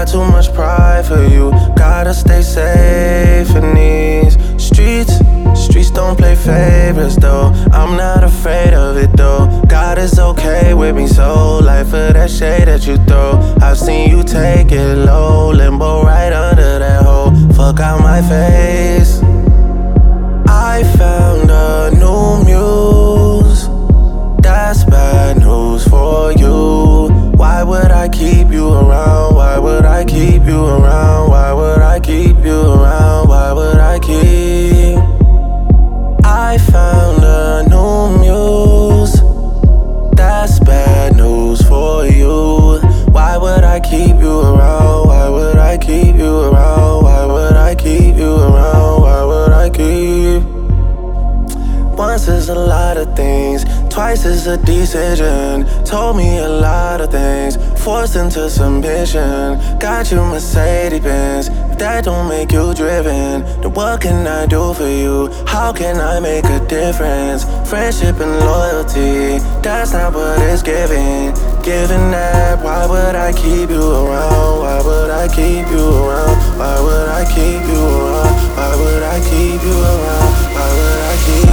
too much pride for you. Gotta stay safe in these streets. Streets don't play favorites though. I'm not afraid of it though. God is okay with me, so life for that shade that you throw. I've seen you take it low, limbo right under that hole. Fuck out my face. I found a new muse. That's bad news for you. Why would I keep you around? Why would I keep you around? Why would I keep you around? Why would I keep? I found a new muse. That's bad news for you. Why would I keep you around? Why would I keep you around? Why would I keep you around? Why would I keep? Once is a lot of things, twice is a decision. Told me a lot of things, forced into submission. Got you Mercedes-Benz, if that don't make you driven, then what can I do for you? How can I make a difference? Friendship and loyalty, that's not what it's giving. Given that, why would I keep you around? Why would I keep you around? Why would I keep you around? Why would I keep you around? Why would I keep